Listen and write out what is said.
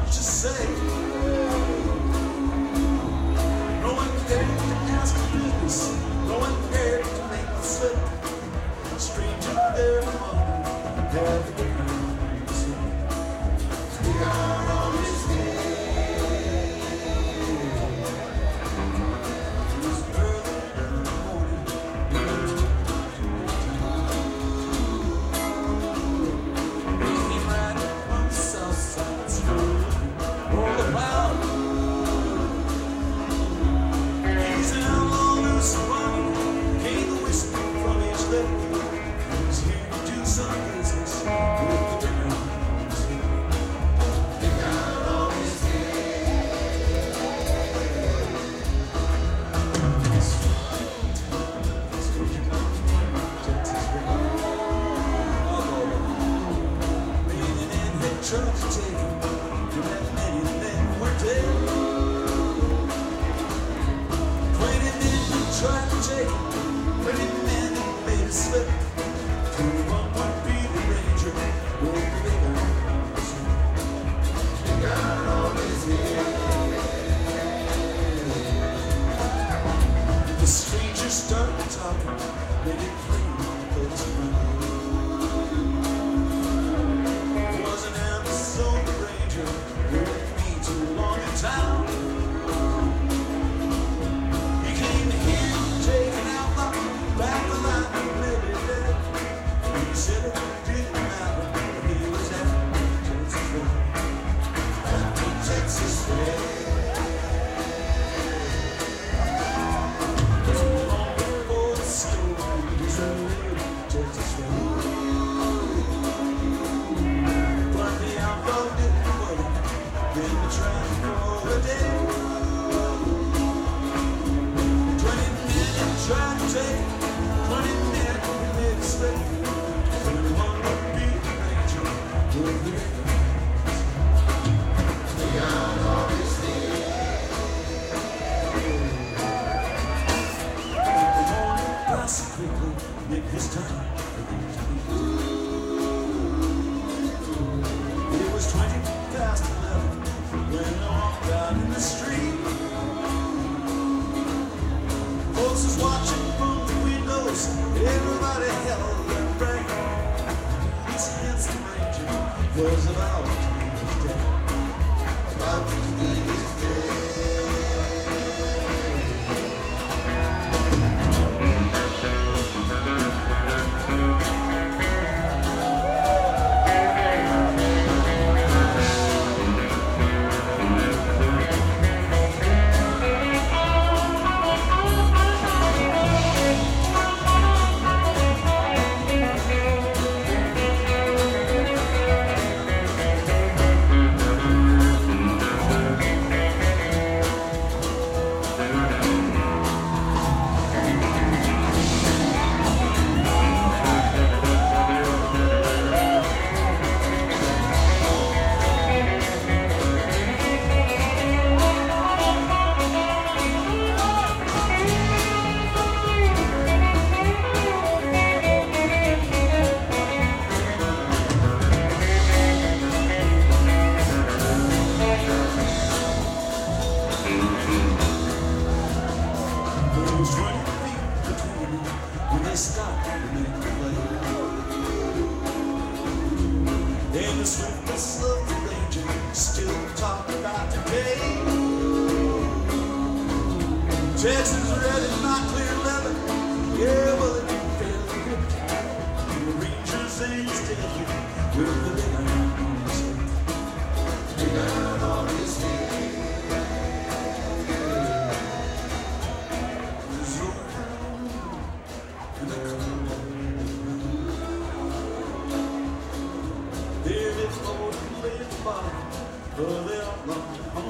much to say. No one dared to ask for business. No one dared to make the slip. A stranger there among them had the ground. We are on this day. It was early in the morning. We came right from the south side street. All about. He's an outlaw loose running. Came the whisper from his lip. He was here to do some business with the Browns. They got all his Leaning in, had trouble to take him. You met many men were dead. 20 men who tried to take him. 20 men who made a slip. 21 would be the ranger with the big arms. They got all his head. The stranger started talking. Made it plain that it's wrong. Was an Arizona ranger. Wouldn't be too long in town. He came here taking out the back of the line and made it dead. He said it didn't matter. He was at Texas Road. At the Texas Road. Too long before the story was over. Texas Road. But the outlaw didn't work. Then the track for a day. 20 men tried to take it. 20 men made a slip. 21 would be the ranger with the big arms. They got all his the morning passed quickly. Nick his time. It was 20 past 11 when I walked out in the street. Folks was watching from the windows. Everybody held their breath. This handsome ranger was about to be his death. About to be his death. There was 20 feet between them when they stopped and made the play. And the swiftness of the ranger still talked about today. Texas red and not clear leather. Yeah, well, it didn't fail the grip. The rangers ain't steady with the big arms. They got all his head. There it's Lord and lay at the bottom of the outlaw.